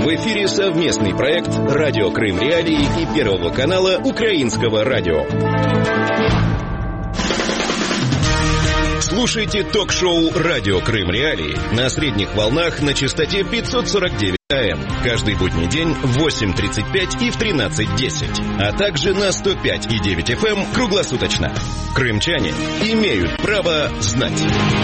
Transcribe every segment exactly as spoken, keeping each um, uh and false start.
В эфире совместный проект «Радио Крым Реалии» и Первого канала Украинского радио. Слушайте ток-шоу «Радио Крым Реалии» на средних волнах на частоте пятьсот сорок девять АМ каждый будний день в восемь тридцать пять и в тринадцать десять, а также на сто пять и девять эф эм круглосуточно. Крымчане имеют право знать.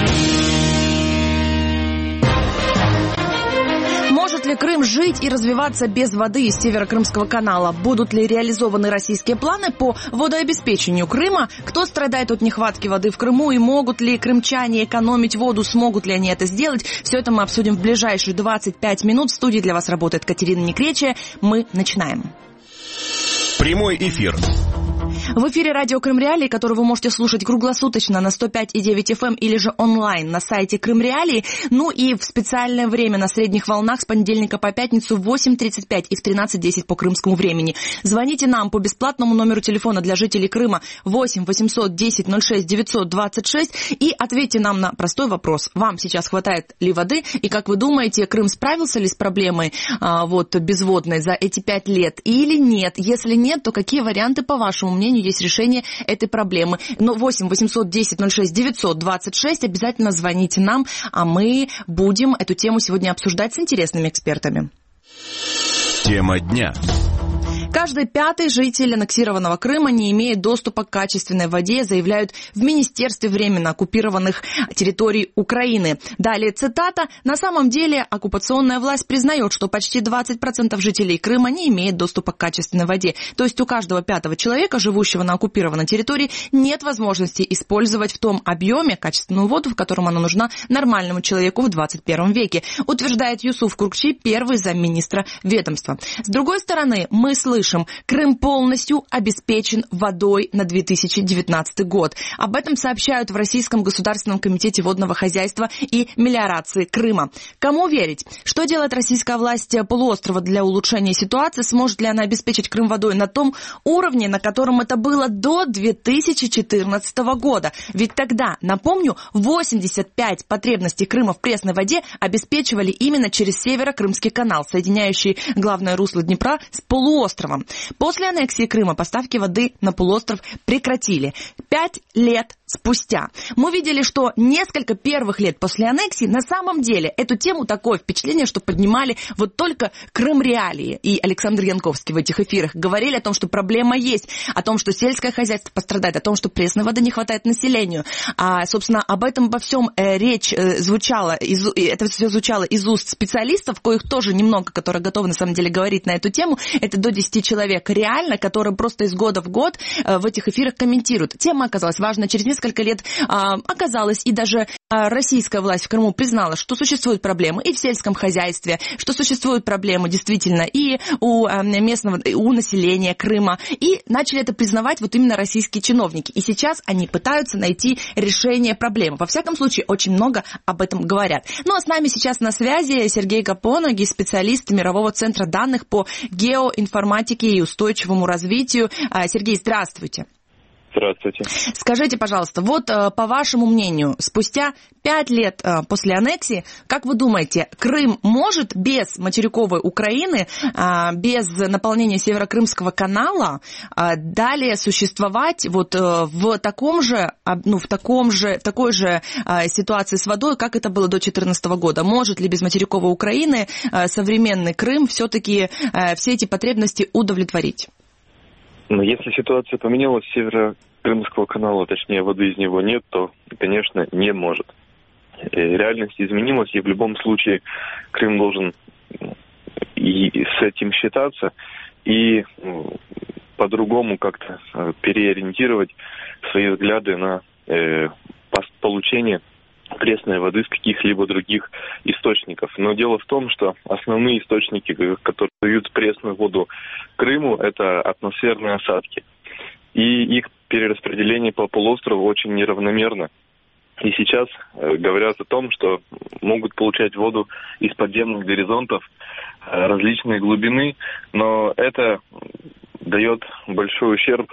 Может ли Крым жить и развиваться без воды из Северо-Крымского канала? Будут ли реализованы российские планы по водообеспечению Крыма? Кто страдает от нехватки воды в Крыму? И могут ли крымчане экономить воду? Смогут ли они это сделать? Все это мы обсудим в ближайшие двадцать пять минут. В студии для вас работает Катерина Некречия. Мы начинаем. Прямой эфир. В эфире радио Крым Реалии, который вы можете слушать круглосуточно на сто пять и девять эф эм или же онлайн на сайте Крым Реалии. Ну и в специальное время на средних волнах с понедельника по пятницу в восемь тридцать пять и в тринадцать десять по крымскому времени. Звоните нам по бесплатному номеру телефона для жителей Крыма восемь восемьсот десять ноль шесть девятьсот двадцать шесть и ответьте нам на простой вопрос. Вам сейчас хватает ли воды? И как вы думаете, Крым справился ли с проблемой а, вот, безводной за эти пять лет или нет? Если нет, то какие варианты, по вашему мнению, есть решение этой проблемы? Но восемь восемьсот десять ноль шесть девятьсот двадцать шесть, обязательно звоните нам, а мы будем эту тему сегодня обсуждать с интересными экспертами. Тема дня. Каждый пятый житель аннексированного Крыма не имеет доступа к качественной воде, заявляют в Министерстве временно оккупированных территорий Украины. Далее цитата. На самом деле оккупационная власть признает, что почти двадцать процентов жителей Крыма не имеет доступа к качественной воде. То есть у каждого пятого человека, живущего на оккупированной территории, нет возможности использовать в том объеме качественную воду, в котором она нужна нормальному человеку в двадцать первом веке, утверждает Юсуф Куркчи, первый замминистра ведомства. С другой стороны, мы слышим, Крым полностью обеспечен водой на две тысячи девятнадцатый год. Об этом сообщают в Российском государственном комитете водного хозяйства и мелиорации Крыма. Кому верить? Что делает российская власть полуострова для улучшения ситуации? Сможет ли она обеспечить Крым водой на том уровне, на котором это было до две тысячи четырнадцатого года? Ведь тогда, напомню, восемьдесят пять потребностей Крыма в пресной воде обеспечивали именно через Северо-Крымский канал, соединяющий главное русло Днепра с полуостровом. После аннексии Крыма поставки воды на полуостров прекратили. Пять лет спустя мы видели, что несколько первых лет после аннексии на самом деле эту тему, такое впечатление, что поднимали вот только Крым Реалии и Александр Янковский в этих эфирах. Говорили о том, что проблема есть, о том, что сельское хозяйство пострадает, о том, что пресной воды не хватает населению. А, собственно, об этом обо всем э, речь э, звучала, из, это все звучало из уст специалистов, коих тоже немного, которые готовы на самом деле говорить на эту тему. Это до десяти человек реально, которые просто из года в год э, в этих эфирах комментируют. Тема оказалась важна. Через несколько лет э, оказалось, и даже э, российская власть в Крыму признала, что существуют проблемы и в сельском хозяйстве, что существуют проблемы действительно и у э, местного, и у населения Крыма. И начали это признавать вот именно российские чиновники. И сейчас они пытаются найти решение проблемы. Во всяком случае, очень много об этом говорят. Ну а с нами сейчас на связи Сергей Гапоноги, специалист Мирового центра данных по геоинформатике и устойчивому развитию. Сергей, здравствуйте. Здравствуйте. Скажите, пожалуйста, вот по вашему мнению, спустя пять лет после аннексии, как вы думаете, Крым может без материковой Украины, без наполнения Северо-Крымского канала далее существовать вот в таком же, ну, в таком же, в такой же ситуации с водой, как это было до две тысячи четырнадцатого года? Может ли без материковой Украины современный Крым все-таки все эти потребности удовлетворить? Но если ситуация поменялась, Северо-Крымского канала, точнее воды из него нет, то, конечно, не может. И реальность изменилась, и в любом случае Крым должен и с этим считаться и по-другому как-то переориентировать свои взгляды на э, получение пресной воды с каких-либо других источников. Но дело в том, что основные источники, которые дают пресную воду Крыму, это атмосферные осадки. И их перераспределение по полуострову очень неравномерно. И сейчас э, говорят о том, что могут получать воду из подземных горизонтов э, различной глубины, но это дает большой ущерб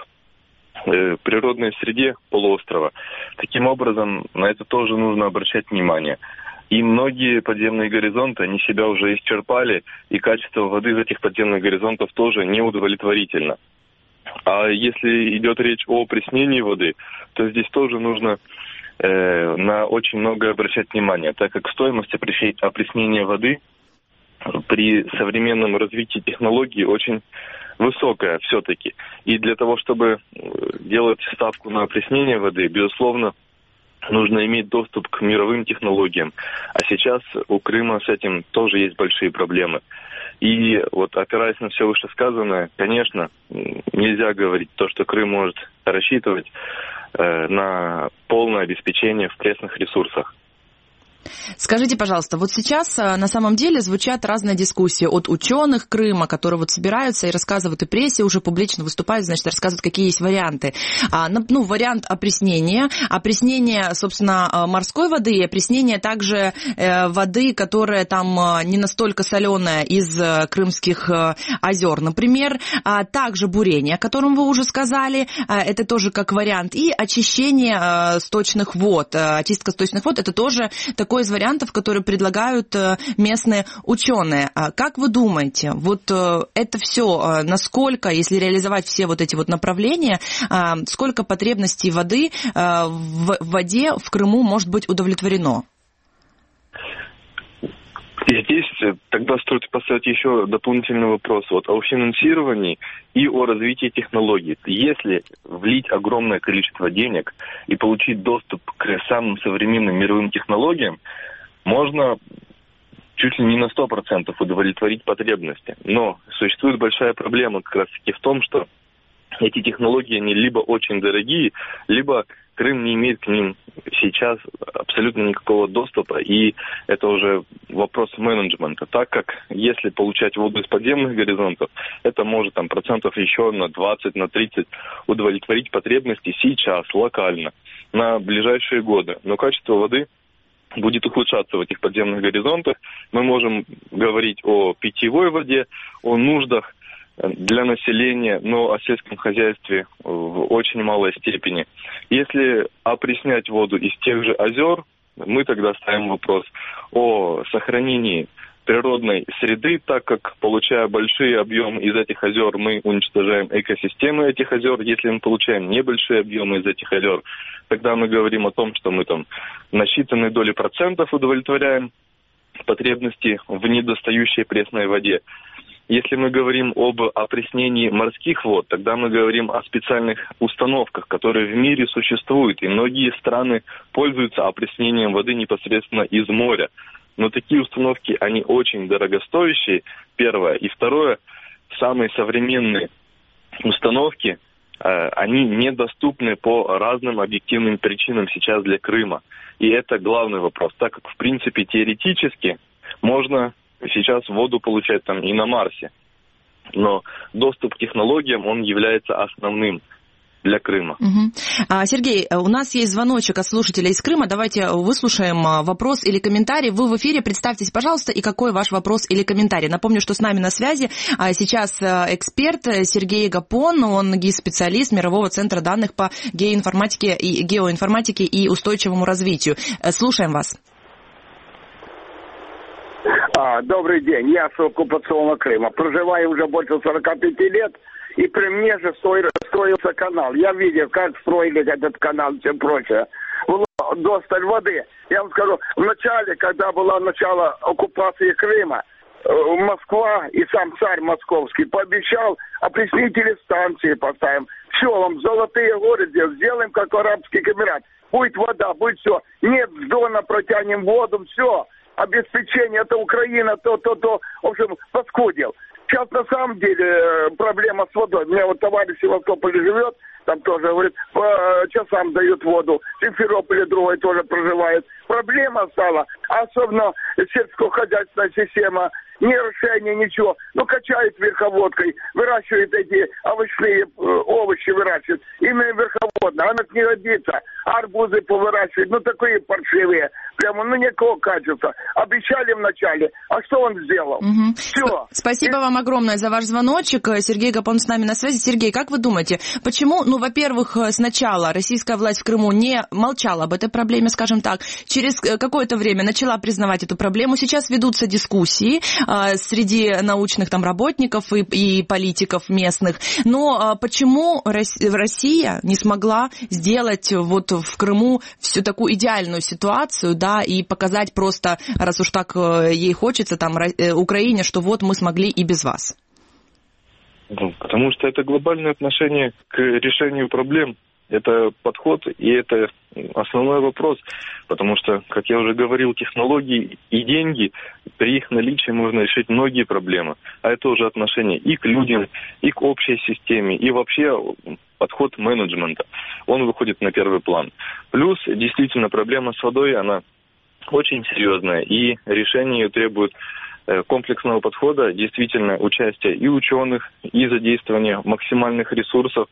природной среде полуострова. Таким образом, на это тоже нужно обращать внимание. И многие подземные горизонты, они себя уже исчерпали, и качество воды из этих подземных горизонтов тоже неудовлетворительно. А если идет речь о опреснении воды, то здесь тоже нужно э, на очень многое обращать внимание, так как стоимость опреснения воды при современном развитии технологий очень высокая все-таки. И для того, чтобы делать ставку на опреснение воды, безусловно, нужно иметь доступ к мировым технологиям. А сейчас у Крыма с этим тоже есть большие проблемы. И вот опираясь на все вышесказанное, конечно, нельзя говорить то, что Крым может рассчитывать э, на полное обеспечение в пресных ресурсах. Скажите, пожалуйста, вот сейчас на самом деле звучат разные дискуссии от ученых Крыма, которые вот собираются и рассказывают, и прессе уже публично выступают, значит, рассказывают, какие есть варианты. А, ну, вариант опреснения, опреснение, собственно, морской воды и опреснение также э, воды, которая там не настолько соленая из крымских э, озер, например, а также бурение, о котором вы уже сказали, а, это тоже как вариант, и очищение э, сточных вод, э, очистка сточных вод, это тоже такой из вариантов, которые предлагают местные ученые. Как вы думаете, вот это все, насколько, если реализовать все вот эти вот направления, сколько потребностей воды в воде в Крыму может быть удовлетворено? И здесь тогда стоит поставить еще дополнительный вопрос вот, о финансировании и о развитии технологий. Если влить огромное количество денег и получить доступ к самым современным мировым технологиям, можно чуть ли не на сто процентов удовлетворить потребности. Но существует большая проблема как раз-таки в том, что эти технологии, они либо очень дорогие, либо Крым не имеет к ним сейчас абсолютно никакого доступа, и это уже вопрос менеджмента, так как если получать воду из подземных горизонтов, это может там процентов еще на двадцать, на тридцать удовлетворить потребности сейчас, локально, на ближайшие годы. Но качество воды будет ухудшаться в этих подземных горизонтах. Мы можем говорить о питьевой воде, о нуждах для населения, но о сельском хозяйстве в очень малой степени. Если опреснять воду из тех же озер, мы тогда ставим вопрос о сохранении природной среды, так как, получая большие объемы из этих озер, мы уничтожаем экосистемы этих озер. Если мы получаем небольшие объемы из этих озер, тогда мы говорим о том, что мы там на считанные доли процентов удовлетворяем потребности в недостающей пресной воде. Если мы говорим об опреснении морских вод, тогда мы говорим о специальных установках, которые в мире существуют, и многие страны пользуются опреснением воды непосредственно из моря. Но такие установки, они очень дорогостоящие, первое. И второе, самые современные установки, э, они недоступны по разным объективным причинам сейчас для Крыма. И это главный вопрос, так как, в принципе, теоретически можно сейчас воду получать там и на Марсе. Но доступ к технологиям, он является основным для Крыма. Угу. А, Сергей, у нас есть звоночек от слушателя из Крыма. Давайте выслушаем вопрос или комментарий. Вы в эфире, представьтесь, пожалуйста, и какой ваш вопрос или комментарий. Напомню, что с нами на связи сейчас эксперт Сергей Гапон, он гис-специалист Мирового центра данных по геоинформатике и, геоинформатике и устойчивому развитию. Слушаем вас. А, добрый день, я с оккупационного Крыма. Проживаю уже больше сорока пяти лет, и при мне же строился канал. Я видел, как строили этот канал и все прочее. Было досталь воды. Я вам скажу, в начале, когда было начало оккупации Крыма, Москва и сам царь московский пообещал, опреснители станции поставим. Все, вам золотые горы сделаем, сделаем как Арабский Эмират. Будет вода, будет все. Нет, с Дона протянем воду, все. Обеспечение, это Украина, то, то, то, в общем, паскудил. Сейчас на самом деле проблема с водой. У меня вот товарищ в Севастополе живет, там тоже, говорит, по часам дают воду. В Симферополе другой тоже проживает. Проблема стала, особенно сельскохозяйственная система ни решения, ничего. Ну, качают верховодкой, выращивают эти овощные овощи, выращивают. Именно верховодно, она не годится. Арбузы повыращивают, ну, такие паршивые. Прямо, ну, никакого качества. Обещали вначале, а что он сделал? Угу. Все. Спасибо И... вам огромное за ваш звоночек. Сергей Гапон с нами на связи. Сергей, как вы думаете, почему, ну, во-первых, сначала российская власть в Крыму не молчала об этой проблеме, скажем так, через какое-то время начала признавать эту проблему, сейчас ведутся дискуссии э, среди научных там работников и, и политиков местных, но э, почему Россия не смогла сделать вот в Крыму всю такую идеальную ситуацию, да, и показать просто, раз уж так э, ей хочется, там, э, Украине, что вот мы смогли и без вас? Потому что это глобальное отношение к решению проблем. Это подход, и это основной вопрос, потому что, как я уже говорил, технологии и деньги, при их наличии можно решить многие проблемы. А это уже отношение и к людям, и к общей системе, и вообще подход менеджмента. Он выходит на первый план. Плюс, действительно, проблема с водой, она очень серьезная, и решение ее требует комплексного подхода, действительно, участия и ученых, и задействования максимальных ресурсов.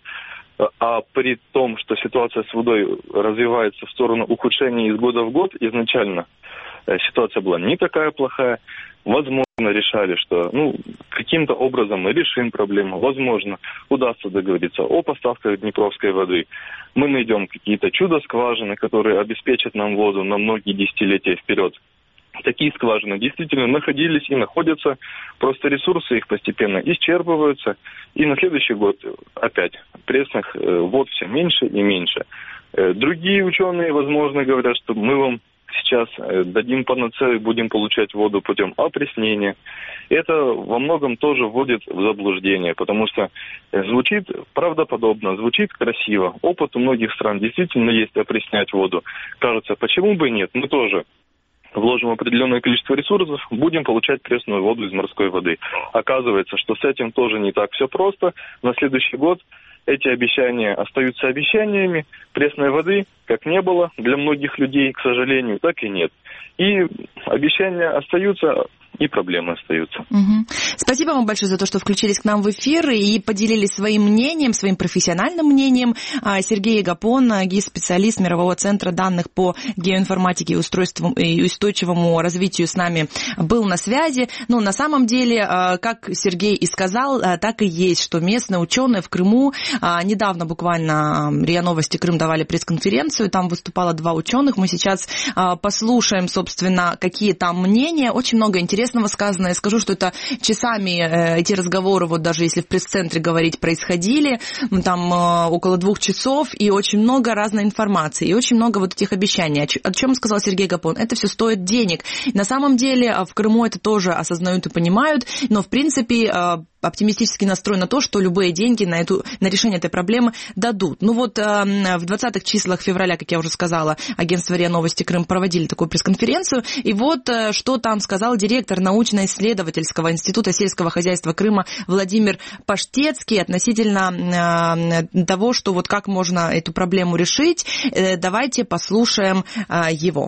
А при том, что ситуация с водой развивается в сторону ухудшения из года в год, изначально ситуация была не такая плохая. Возможно, решали, что ну, каким-то образом мы решим проблему. Возможно, удастся договориться о поставках днепровской воды. Мы найдем какие-то чудо-скважины, которые обеспечат нам воду на многие десятилетия вперед. Такие скважины действительно находились и находятся, просто ресурсы их постепенно исчерпываются, и на следующий год опять пресных вод все меньше и меньше. Другие ученые, возможно, говорят, что мы вам сейчас дадим панацею, будем получать воду путем опреснения. Это во многом тоже вводит в заблуждение, потому что звучит правдоподобно, звучит красиво. Опыт у многих стран действительно есть опреснять воду. Кажется, почему бы и нет? Мы тоже вложим определенное количество ресурсов, будем получать пресную воду из морской воды. Оказывается, что с этим тоже не так все просто. На следующий год эти обещания остаются обещаниями. Пресной воды как не было для многих людей, к сожалению, так и нет. И обещания остаются, и проблемы остаются. Угу. Спасибо вам большое за то, что включились к нам в эфир и поделились своим мнением, своим профессиональным мнением. Сергей Гапон, ГИС-специалист Мирового центра данных по геоинформатике и устойчивому развитию, с нами был на связи. Ну, на самом деле, как Сергей и сказал, так и есть, что местные ученые в Крыму, недавно буквально РИА Новости Крым давали пресс-конференцию, там выступало два ученых. Мы сейчас послушаем, собственно, какие там мнения. Очень много интересного сказано. Я скажу, что это часами э, эти разговоры, вот даже если в пресс-центре говорить, происходили, там э, около двух часов, и очень много разной информации, и очень много вот этих обещаний. О, ч- о чем сказал Сергей Гапон? Это все стоит денег. На самом деле в Крыму это тоже осознают и понимают, но в принципе э, оптимистически настроен на то, что любые деньги на, эту, на решение этой проблемы дадут. Ну вот э, в двадцатых числах февраля, как я уже сказала, агентство РИА Новости Крым проводили такую пресс-конференцию, и вот э, что там сказал директор научно-исследовательского института сельского хозяйства Крыма Владимир Паштецкий относительно э, того, что вот как можно эту проблему решить. Э, давайте послушаем э, его.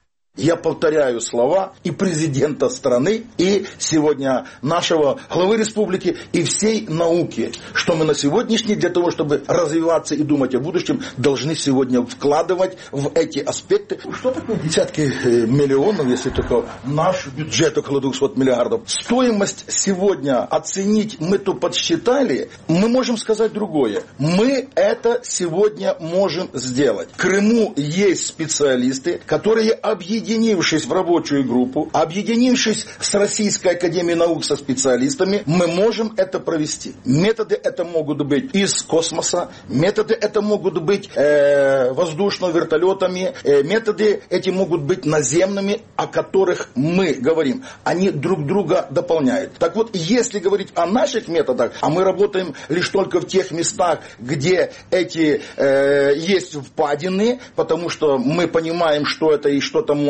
Я повторяю слова и президента страны, и сегодня нашего главы республики, и всей науки, что мы на сегодняшний день для того, чтобы развиваться и думать о будущем, должны сегодня вкладывать в эти аспекты. Что такое десятки миллионов, если только наш бюджет около двухсот миллиардов? Стоимость сегодня оценить мы то подсчитали, мы можем сказать другое. Мы это сегодня можем сделать. В Крыму есть специалисты, которые объединяют, объединившись в рабочую группу, объединившись с Российской академией наук со специалистами, мы можем это провести. Методы это могут быть из космоса, методы это могут быть э, воздушными вертолетами, э, методы эти могут быть наземными, о которых мы говорим. Они друг друга дополняют. Так вот, если говорить о наших методах, а мы работаем лишь только в тех местах, где эти э, есть впадины, потому что мы понимаем, что это и что там может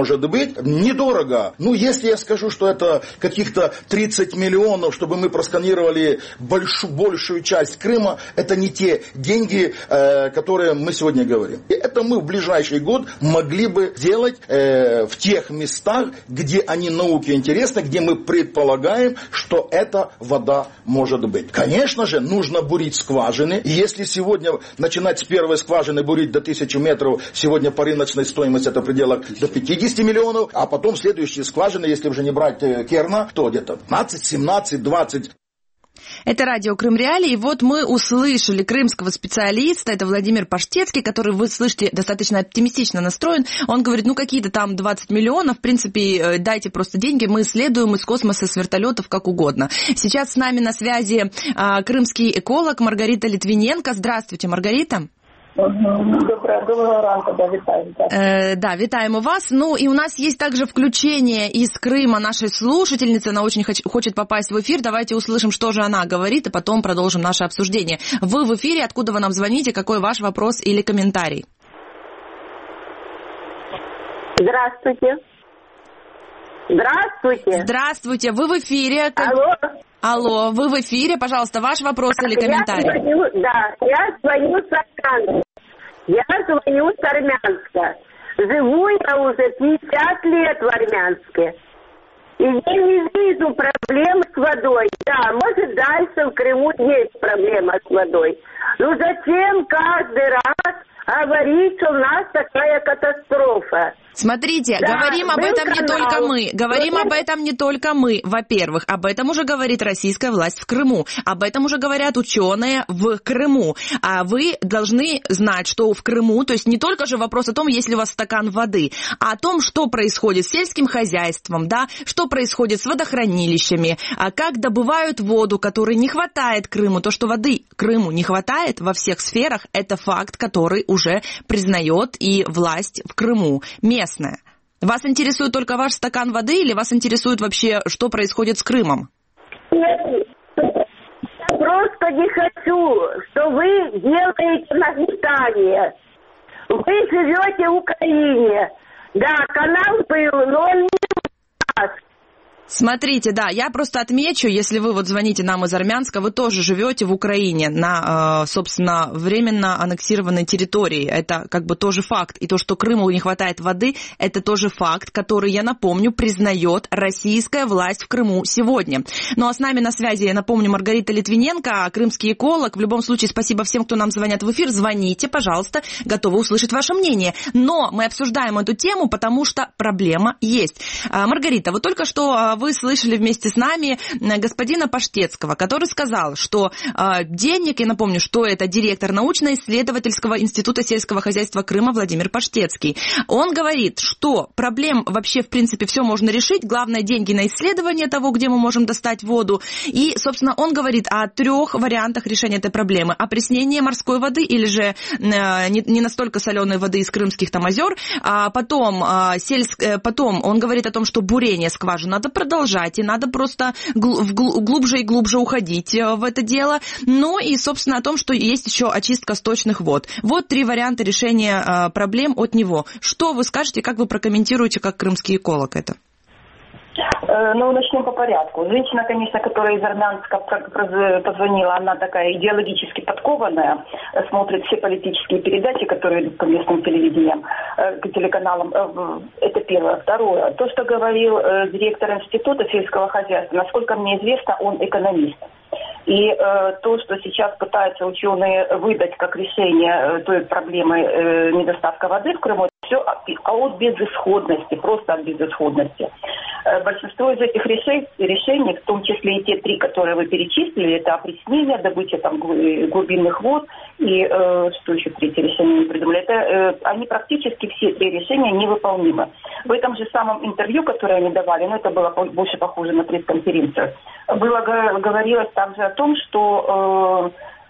может быть, недорого. Ну, если я скажу, что это каких-то тридцать миллионов, чтобы мы просканировали большую, большую часть Крыма, это не те деньги, э, которые мы сегодня говорим. И это мы в ближайший год могли бы делать э, в тех местах, где они науке интересны, где мы предполагаем, что эта вода может быть. Конечно же, нужно бурить скважины. И если сегодня начинать с первой скважины бурить до тысячи метров, сегодня по рыночной стоимости это в пределах до пятьдесят миллионов, а потом следующие скважины, если уже не брать Керна, то где-то пятнадцать, семнадцать, двадцать. Это радио Крым Реалии. И вот мы услышали крымского специалиста, это Владимир Паштецкий, который, вы слышите, достаточно оптимистично настроен. Он говорит, ну какие-то там двадцать миллионов, в принципе, дайте просто деньги, мы исследуем из космоса, с вертолетов, как угодно. Сейчас с нами на связи а, крымский эколог Маргарита Литвиненко. Здравствуйте, Маргарита. Доброго, доброго ранку, да, вітаю. Э, да, витаем у вас. Ну, и у нас есть также включение из Крыма нашей слушательницы. Она очень хоч- хочет попасть в эфир. Давайте услышим, что же она говорит, и потом продолжим наше обсуждение. Вы в эфире, откуда вы нам звоните, какой ваш вопрос или комментарий? Здравствуйте. Здравствуйте. Здравствуйте, вы в эфире. Алло. Алло, вы в эфире, пожалуйста, ваш вопрос или комментарий? Я звоню, да, я звоню с Армянска. Я звоню с Армянска. Живу я уже пятьдесят лет в Армянске. И я не вижу проблем с водой. Да, может, дальше в Крыму есть проблема с водой. Но зачем каждый раз говорить, что у нас такая катастрофа? Смотрите, да, говорим об этом канал. Не только мы. Говорим об этом не только мы. Во-первых, об этом уже говорит российская власть в Крыму. Об этом уже говорят ученые в Крыму. А вы должны знать, что в Крыму, то есть не только же вопрос о том, есть ли у вас стакан воды, а о том, что происходит с сельским хозяйством, да, что происходит с водохранилищами, а как добывают воду, которой не хватает Крыму. То, что воды Крыму не хватает во всех сферах, это факт, который уже признает и власть в Крыму. Местная. Вас интересует только ваш стакан воды или вас интересует вообще, что происходит с Крымом? Нет, я просто не хочу, что вы делаете нагнетание. Вы живете в Украине. Да, канал был, но он не у нас. Смотрите, да, я просто отмечу, если вы вот звоните нам из Армянска, вы тоже живете в Украине на, собственно, временно аннексированной территории. Это как бы тоже факт. И то, что Крыму не хватает воды, это тоже факт, который, я напомню, признает российская власть в Крыму сегодня. Ну а с нами на связи, я напомню, Маргарита Литвиненко, крымский эколог. В любом случае, спасибо всем, кто нам звонят в эфир. Звоните, пожалуйста, готовы услышать ваше мнение. Но мы обсуждаем эту тему, потому что проблема есть. Маргарита, вот только что вы слышали вместе с нами господина Паштецкого, который сказал, что э, денег, я напомню, что это директор научно-исследовательского института сельского хозяйства Крыма Владимир Паштецкий. Он говорит, что проблем вообще в принципе все можно решить, главное деньги на исследование того, где мы можем достать воду. И, собственно, он говорит о трех вариантах решения этой проблемы. Опреснение морской воды или же э, не, не настолько соленой воды из крымских там озер. А потом, э, сельск, э, потом он говорит о том, что бурение скважин надо продолжать. Продолжать, и надо просто глубже и глубже уходить в это дело. Ну и, собственно, о том, что есть еще очистка сточных вод. Вот три варианта решения проблем от него. Что вы скажете, как вы прокомментируете, как крымский эколог это? Ну, начнем по порядку. Женщина, конечно, которая из Армянска позвонила, она такая идеологически подкованная, смотрит все политические передачи, которые идут по местным телевидениям, к телеканалам. Это первое. Второе. То, что говорил директор института сельского хозяйства, насколько мне известно, он экономист. И э, то, что сейчас пытаются ученые выдать как решение э, той проблемы э, недостатка воды в Крыму, все от безысходности, просто от безысходности. Э, большинство из этих решений, решений, в том числе и те три, которые вы перечислили, это опреснение, добыча там, глубинных вод и э, что еще третье решение не придумали, это, э, они практически все три решения невыполнимы. В этом же самом интервью, которое они давали, ну это было больше похоже на пресс-конференцию, было говорилось также о том, что э,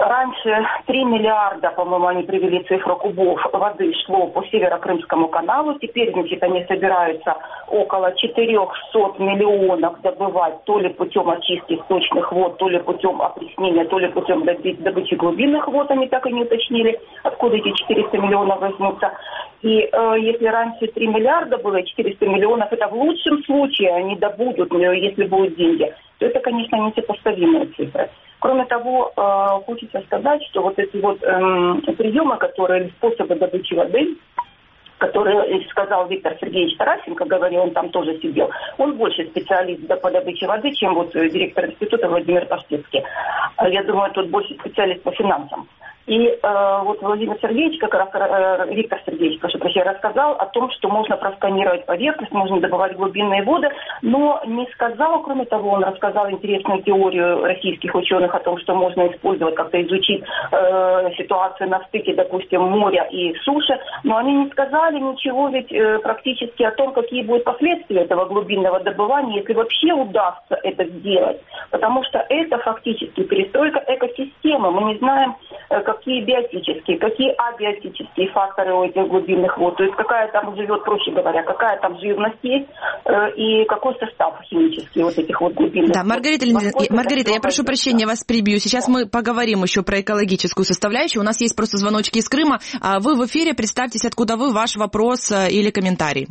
раньше три миллиарда, по-моему, они привели цифру кубов воды шло по Северо-Крымскому каналу. Теперь, значит, они собираются около четыреста миллионов добывать то ли путем очистки сточных вод, то ли путем опреснения, то ли путем добычи глубинных вод. Они так и не уточнили, откуда эти четыреста миллионов возьмутся. И э, если раньше три миллиарда было, четыреста миллионов, это в лучшем случае они добудут, если будут деньги, то это, конечно, несопоставимые цифры. Кроме того, э, хочется сказать, что вот эти вот э, приемы, которые, способы добычи воды, которые сказал Виктор Сергеевич Тарасенко, говорил, он там тоже сидел, он больше специалист по добыче воды, чем вот директор института Владимир Паштецкий. Я думаю, тут больше специалист по финансам. И э, вот Владимир Сергеевич, как раз э, Виктор Сергеевич, прошу прощения, рассказал о том, что можно просканировать поверхность, можно добывать глубинные воды, но не сказал, кроме того, он рассказал интересную теорию российских ученых о том, что можно использовать, как-то изучить э, ситуацию на стыке, допустим, моря и суши, но они не сказали ничего ведь э, практически о том, какие будут последствия этого глубинного добывания, если вообще удастся это сделать, потому что это фактически перестройка экосистемы. Мы не знаем, э, какие биотические, какие абиотические факторы у этих глубинных вод, то есть какая там живет, проще говоря, какая там живность есть э, и какой состав химический вот этих вот глубинных да, вод. Маргарита, Маргарита, я прошу прощения, вас прибью. Сейчас мы поговорим еще про экологическую составляющую. У нас есть просто звоночки из Крыма. Вы в эфире, представьтесь, откуда вы, ваш вопрос или комментарий.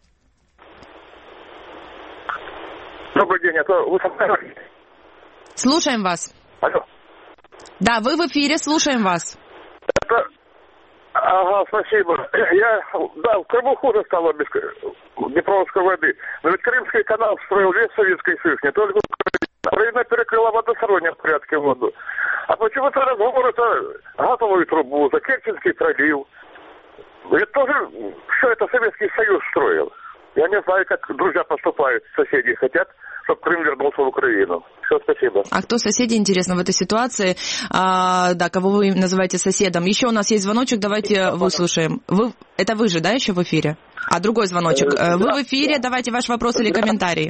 Добрый день, это вы со мной? Слушаем вас. Алло. Да, вы в эфире, слушаем вас. Это... Ага, спасибо. Я, да, в Крыму хуже стало без Днепровской воды. Но ведь Крымский канал строил весь Советский Союз, не только Украина перекрыла в одностороннем порядке воду. А почему-то разговор-то газовую трубу, за Керченский пролив. Ведь тоже все это Советский Союз строил. Я не знаю, как друзья поступают, соседи хотят, чтобы Крым вернулся в Украину. Все, спасибо. А кто соседи, интересно, в этой ситуации? А, да, кого вы называете соседом? Еще у нас есть звоночек, давайте выслушаем. Вы, это вы же, да, еще в эфире? А другой звоночек. Вы в эфире, давайте ваш вопрос или комментарий.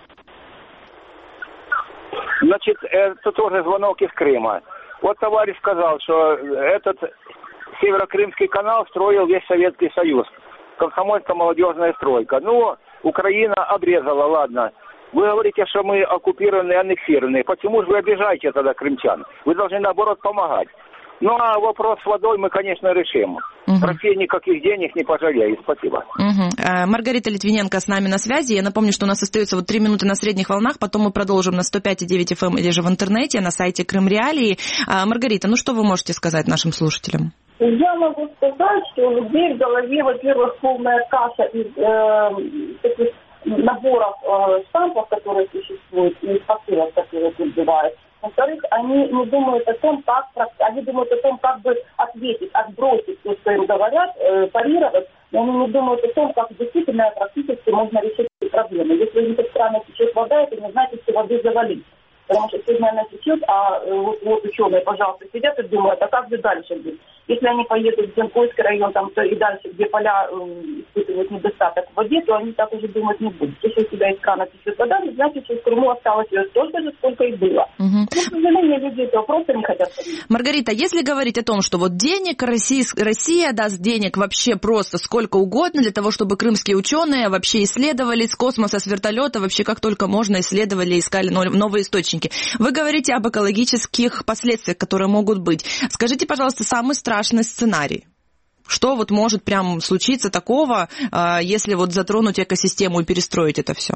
Значит, это тоже звонок из Крыма. Вот товарищ сказал, что этот Северо-Крымский канал строил весь Советский Союз. Комсомольская молодежная стройка. Ну, Украина обрезала, ладно. Вы говорите, что мы оккупированы и аннексированы. Почему же вы обижаете тогда крымчан? Вы должны, наоборот, помогать. Ну, а вопрос с водой мы, конечно, решим. Угу. Россия никаких денег не пожалеет. Спасибо. Угу. Маргарита Литвиненко с нами на связи. Я напомню, что у нас остается вот три минуты на средних волнах. Потом мы продолжим на сто пять и девять эф эм или же в интернете, на сайте Крым Реалии. Маргарита, ну что вы можете сказать нашим слушателям? Я могу сказать, что у людей в голове, во-первых, полная каша из э, таких наборов э, штампов, которые существуют, и посылов, которые тут бывают. Во-вторых, они не думают о том, как они думают о том, как бы ответить, отбросить то, что им говорят, э, парировать, но они не думают о том, как действительно практически можно решить эти проблемы. Если у них странно течет вода, это не значит, что воды завалить. Потому что сегодня она течет, а вот, вот ученые, пожалуйста, сидят и думают, а как же дальше быть? Если они поедут в Дзенкойский район там, то и дальше, где поля э, испытывают недостаток в воде, то они так уже думать не будут. Если у тебя из крана течет вода, значит, что в Крыму осталось ее столько же, сколько и было. Угу. Но, к сожалению, люди этого просто не хотят понимать. Маргарита, если говорить о том, что вот денег Россия, Россия даст денег вообще просто сколько угодно для того, чтобы крымские ученые вообще исследовали с космоса, с вертолета, вообще как только можно исследовали, искали новые источники. Вы говорите об экологических последствиях, которые могут быть. Скажите, пожалуйста, самый страшный сценарий. Что вот может прям случиться такого, если вот затронуть экосистему и перестроить это все?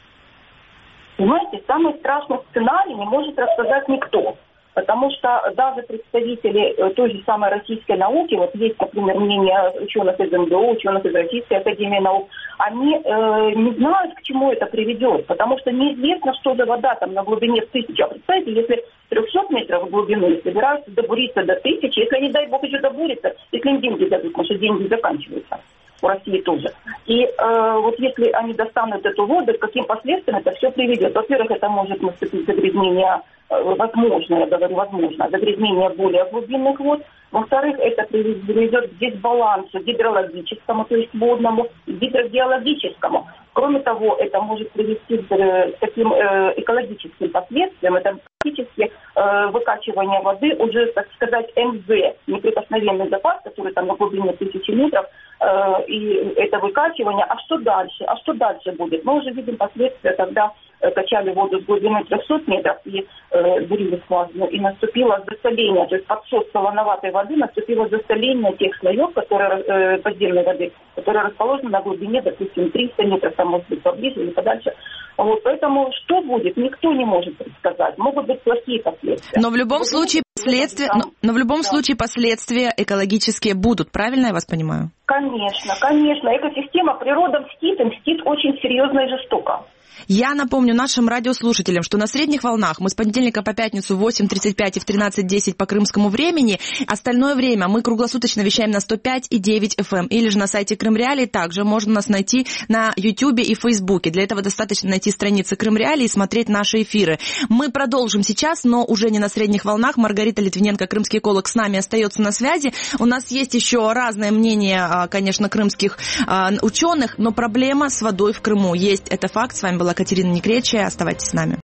Понимаете, самый страшный сценарий не может рассказать никто. Потому что даже представители той же самой российской науки, вот есть, например, мнение ученых из эн дэ о, ученых из Российской академии наук, они э, не знают, к чему это приведет, потому что неизвестно, что за вода там на глубине в тысячу. А представьте, если трехсот метров глубины собираются добуриться до тысячи, если, не дай бог, еще добуриться, если им деньги дадут, потому что деньги заканчиваются. У России тоже. И э, вот если они достанут эту воду, к каким последствиям это все приведет? Во-первых, это может наступить загрязнение возможно, я говорю, возможно, загрязнение более глубинных вод. Во-вторых, это приведет к дисбалансу гидрологическому, то есть водному, и гидрогеологическому. Кроме того, это может привести к таким э, экологическим последствиям. Это практически э, выкачивание воды уже, так сказать, эм зэ, неприкосновенный запас, который там на глубине тысячи метров, э, и это выкачивание. А что дальше? А что дальше будет? Мы уже видим последствия, когда э, качали воду с глубины трехсот метров и э, бурили скважину, и наступило засоление, то есть подсос солоноватой воды, наступило засоление тех слоев, которые, э, подземной воды, которые расположены на глубине, допустим, триста метров, там, может быть, поближе или подальше. Вот, поэтому что будет, никто не может предсказать. Могут быть плохие последствия. Но в любом случае последствия, но, но в любом да. случае последствия экологические будут, правильно я вас понимаю? Конечно, конечно. Экосистема, природа мстит, и мстит очень серьезно и жестоко. Я напомню нашим радиослушателям, что на средних волнах мы с понедельника по пятницу в восемь тридцать пять и в тринадцать десять по крымскому времени. Остальное время мы круглосуточно вещаем на сто пять и девять эф эм. Или же на сайте Крым Реалии. Также можно нас найти на Ютьюбе и Фейсбуке. Для этого достаточно найти страницы Крым Реалии и смотреть наши эфиры. Мы продолжим сейчас, но уже не на средних волнах. Маргарита Литвиненко, крымский эколог, с нами остается на связи. У нас есть еще разное мнение, конечно, крымских ученых, но проблема с водой в Крыму есть. Это факт. С вами была Катерина Некречия. Оставайтесь с нами.